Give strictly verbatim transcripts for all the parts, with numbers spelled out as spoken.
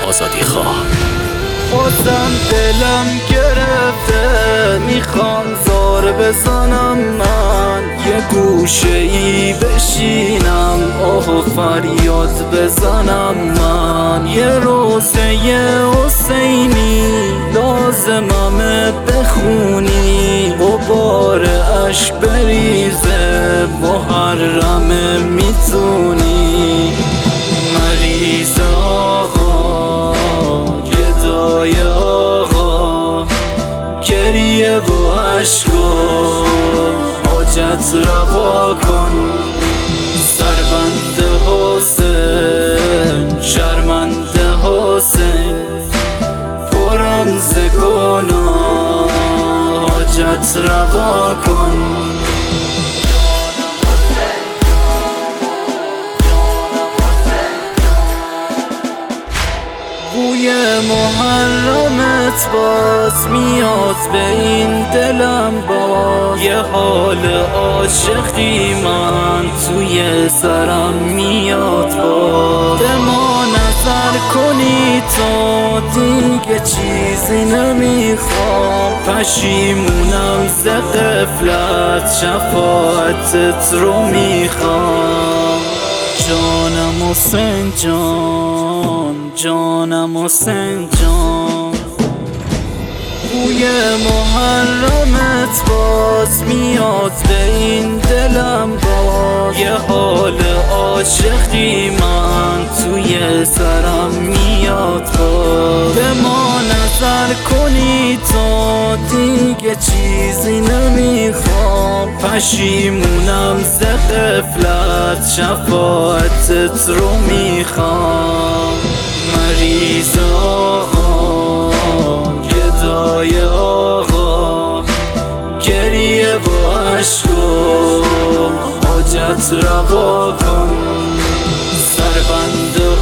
آزادی خواه. بازم دلم گرفته، میخوام زار بزنم من، یه گوشه ای بشینم آه و فریاد بزنم من. یه روزه حسینی لازممه بخونی، غبار عشق بریزه محرمه میتونی. مریض آقا گدای آقا، گریه و عشق و حاجت روا کن. سربند حسین شرمنده حسین، پرم ز گناه حاجت روا کن. بوی محرمت باز میاد به این دلم، باز یه حال عاشقی من توی سرم میاد. باز به ما نظر کنی تو دیگه چیزی نمیخوام، پشیمونم ز غفلت شفاعتت رو میخوام. جانم حسین جان، جانم حسین جان، بوی محرمت باز میاد به این دلم، باز یه حال عاشقی من توی سرم میاد. باز به ما نظر کنی تو دیگه چیزی نمیخوام، پشیمونم ز غفلت شفاعتت رو میخوام. مریض آقا گدای آقا، گریه و عشق و حاجت روا کن. سربند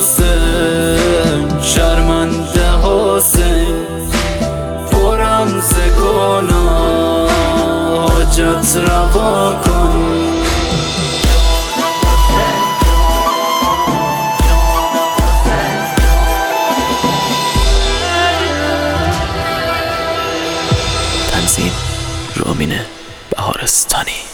حسین شرمنده حسین، پرم ز گناه حاجت روا کن. تنظیم رامین بهارستانی.